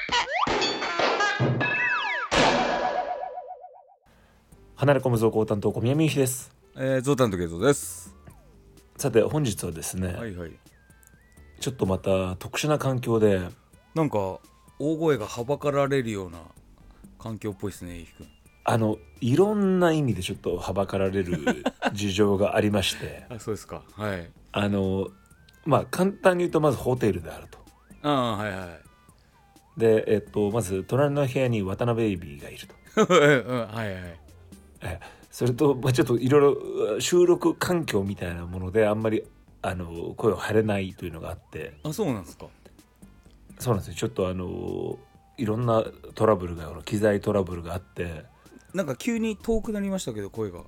離れ込む増工担当小宮美幸です。 ゾウタンとケイゾウです。 さて本日はですね、 はいはい。 ちょっとまた特殊な環境で、 なんか大声がはばかられるような環境っぽいですね、ゆきくん。 いろんな意味でちょっとはばかられる事情がありましてあ、そうですか。はい。 簡単に言うとまずホテルであると。 はいはい。 で、まず隣の部屋に渡辺ベイビーがいるとはいはい。 それと、ちょっといろいろ収録環境みたいなものであんまり声を張れないというのがあって。 あ、そうなんですか。 そうなんですよ。ちょっといろんなトラブルが機材トラブルがあって、 なんか急に遠くなりましたけど、声が。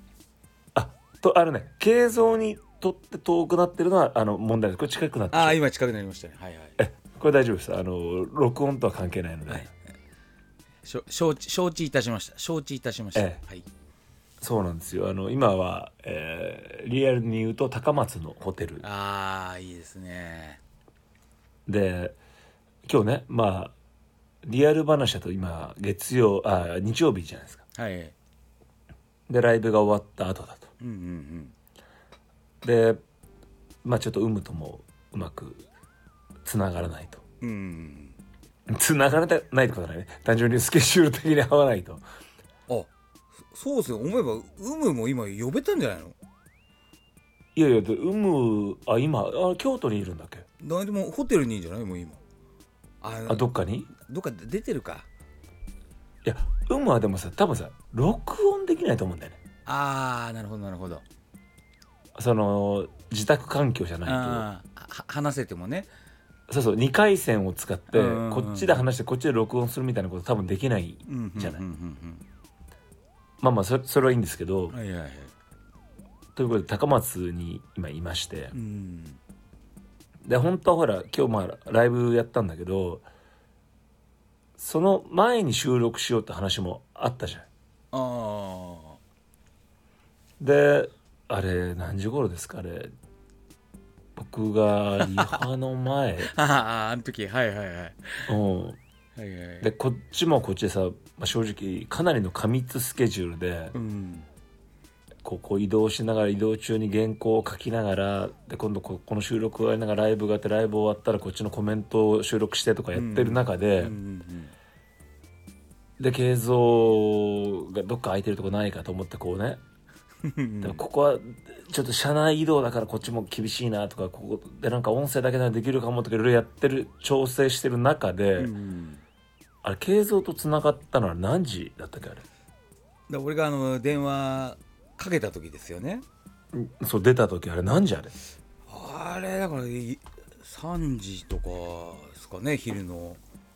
形像にとって遠くなってるのは問題です。これ近くなってあ、今近くなりましたね。はいはい。 これ大丈夫です。録音とは関係ないので、 はい、承知いたしました。はい。 そうなんですよ。今は、リアルに言うと高松のホテルいいですね。 で、今日ね、リアル話だと今日曜日じゃないですか。 はい。 でライブが終わった後だと。でちょっと有無ともうまくつながらないと。つながらないってことはないね。単純にスケジュール的に合わないと。 そうですよ。思えば有無も今呼べたんじゃないの？ いや有無今京都にいるんだっけ？ 何でもホテルにいいんじゃない？もう今どっか出てるか。 いや有無はでもさ、多分さ録音できないと思うんだよね。 なるほどなるほど。 その自宅環境じゃないと話せてもね。 そう2回線を使ってこっちで話してこっちで録音するみたいなこと多分できないじゃない。それはいいんですけど、 はいはいはい。 ということで高松に今いまして、で本当はほら今日ライブやったんだけど、その前に収録しようって話もあったじゃん。であれ何時頃ですか？あれ僕がリハの前あの時はいはいはい。 でこっちもこっちでさ、正直かなりの過密スケジュールで、こう移動しながら、移動中に原稿を書きながら、で今度この収録をやりながらライブがあって、ライブ終わったらこっちのコメントを収録してとかやってる中で、で慶三がどっか空いてるとこないかと思ってこうねでもここはちょっと車内移動だからこっちも厳しいなとか、ここでなんか音声だけならできるかもとかいろいろやってる、調整してる中で、あれ慶三とつながったのは何時だったっけ？あれ俺が電話かけた時ですよね。 そう出た時あれ何時？あれだから3時とかですかね、昼の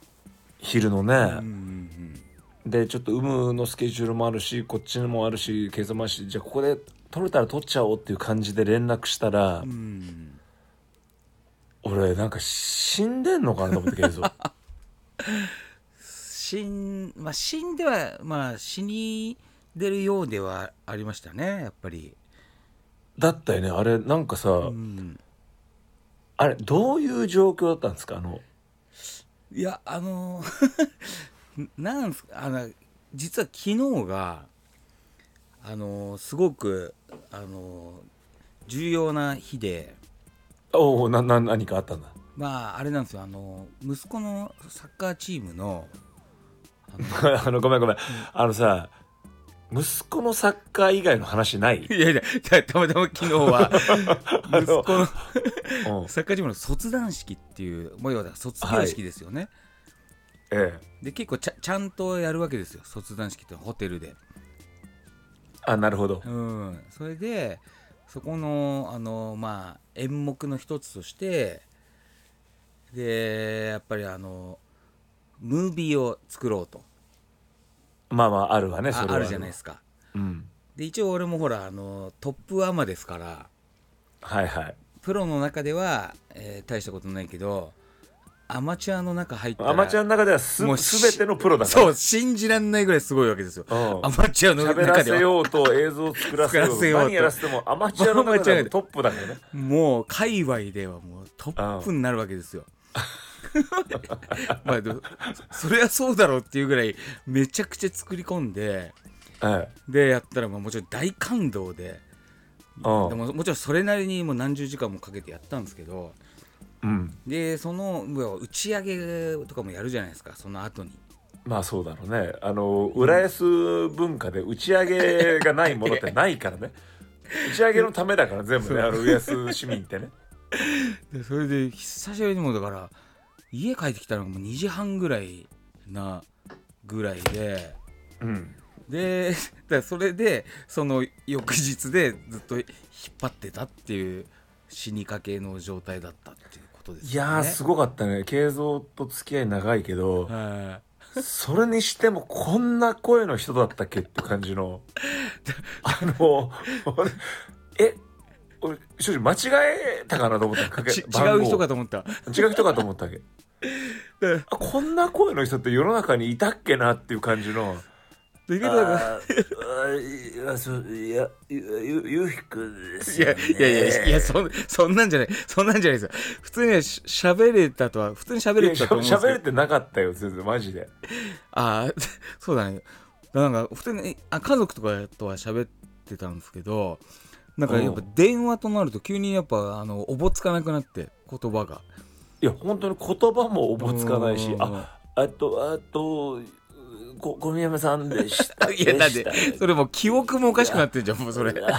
ね。でちょっと有無のスケジュールもあるし、こっちもあるし、慶三もあるし、じゃあここで撮れたら撮っちゃおうっていう感じで連絡したら、俺なんか死んでんのかなと思って慶三死んでは死に出るようではありましたね、やっぱり。 だったよね。あれなんかさ、あれどういう状況だったんですか？ いやなんすか、実は昨日がすごく重要な日で。 何かあったんだ。 あれなんですよ、息子のサッカーチームのごめん、さ、息子のサッカー以外の話ない？ いやたまたま昨日は息子のサッカーチームの卒団式っていう、要は卒業式ですよね。で結構ちゃんとやるわけですよ、卒団式ってホテルで。 なるほど。 それでそこの演目の一つとして、でやっぱりムービーを作ろうと。 あるわね、それはあるじゃないですか。で一応俺もほらトップアマですから、プロの中では、大したことないけど、アマチュアの中入ったら、 アマチュアの中ではもう全てのプロだから、 そう信じらんないぐらいすごいわけですよ。アマチュアの中では喋らせようと映像を作らせようと何やらせてもアマチュアの中ではトップだからね。 もう界隈ではもうトップになるわけですよ。 まあそれはそうだろうっていうぐらいめちゃくちゃ作り込んで、でやったらもちろん大感動で、でももちろんそれなりにもう何十時間もかけてやったんですけど、でその打ち上げとかもやるじゃないですか、その後に。 まあそうだろうね。浦安文化で打ち上げがないものってないからね。打ち上げのためだから全部ね、浦安市民ってね。 でそれで久しぶりにもだから家帰ってきたのがもう2時半ぐらいなぐらいで、でだからそれでその翌日でずっと引っ張ってたっていう死にかけの状態だったっていうことですね。 いやーすごかったね。慶三と付き合い長いけど、それにしてもこんな声の人だったっけって感じの俺正直間違えたかなと思った。 違う人かと思った。 違う人かと思ったっけこんな声の人って世の中にいたっけなっていう感じの。ゆうひくんですよね。 いやそんなんじゃないですよ。普通に喋れたとは普通に喋れてたと思うんですけど。 喋れてなかったよ全然マジで。 そうだね。なんか普通に家族とかとは喋ってたんですけど、なんかやっぱ電話となると急にやっぱおぼつかなくなって言葉が。 いや本当に言葉もおぼつかないし、あと小宮山さんでした。 いやだってそれもう記憶もおかしくなってんじゃんもうそれ。な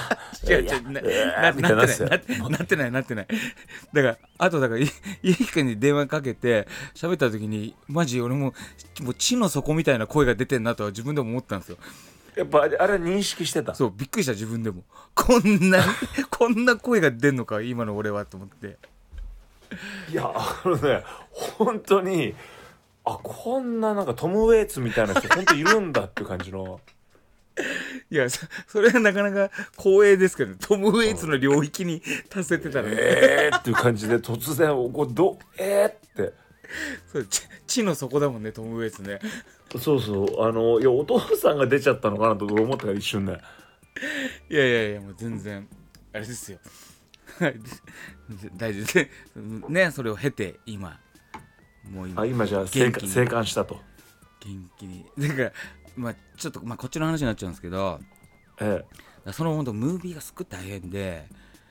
ってない。だからあとゆうきくんに電話かけて喋った時にマジ俺もう地の底みたいな声が出てんなとは自分でも思ったんですよ。 やっぱあれは認識してた。 そうびっくりした自分でもこんな声が出んのか今の俺はと思って。 いや本当にこんななんかトム・ウェイツみたいな人本当いるんだっていう感じの。 いやそれはなかなか光栄ですけど、トム・ウェイツの領域に達せてたらっていう感じで突然ってそう地の底だもんねトム・ウェイツね。 そういやお父さんが出ちゃったのかなと思ったから一瞬ね。 いやもう全然あれですよ大丈夫でね。それを経て今じゃあ生還したと。 元気にだからちょっとこっちの話になっちゃうんですけど、その本当ムービーがすっごい大変で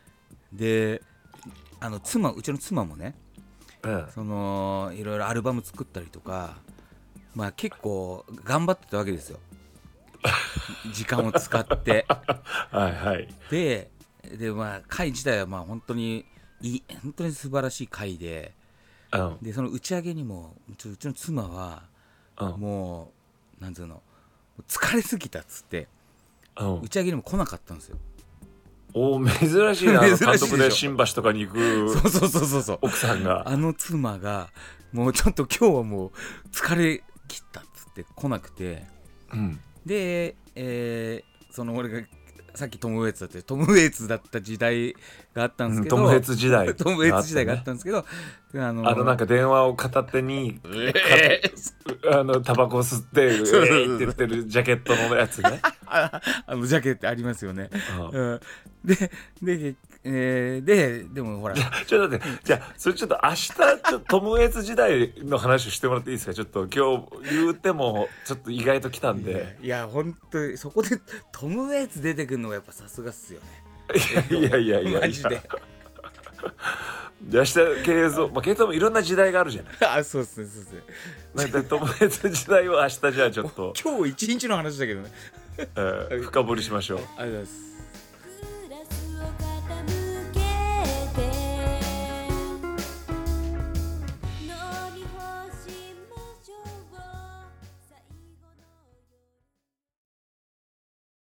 うちの妻もね、そのいろいろアルバム作ったりとか結構頑張ってたわけですよ時間を使ってで会自体は本当に素晴らしい会で、その打ち上げにもうちの妻はもうなんつうの疲れすぎたっつって打ち上げにも来なかったんですよ。 珍しいな監督で新橋とかに行くそう奥さんが妻がもうちょっと今日はもう疲れ切ったっつって来なくて、で、その俺がさっきトム・ウェイツだった時代があったんですけど、 トム・ウェイツ時代があったんですけど、 なんか電話を片手にタバコを吸ってって言ってるジャケットのやつねジャケットありますよね。でもほらちょっと待って、じゃあそれちょっと明日トム・ウェイツ時代の話をしてもらっていいですか。ちょっと今日言うてもちょっと意外と来たんで。 いや本当にそこでトム・ウェイツ出てくるのがやっぱさすがっすよね。 いやマジで。 明日慶三もいろんな時代があるじゃない。 そうっすね。 なんかトム・ウェイツ時代は明日じゃあちょっと今日一日の話だけどね深掘りしましょう。 ありがとうございます。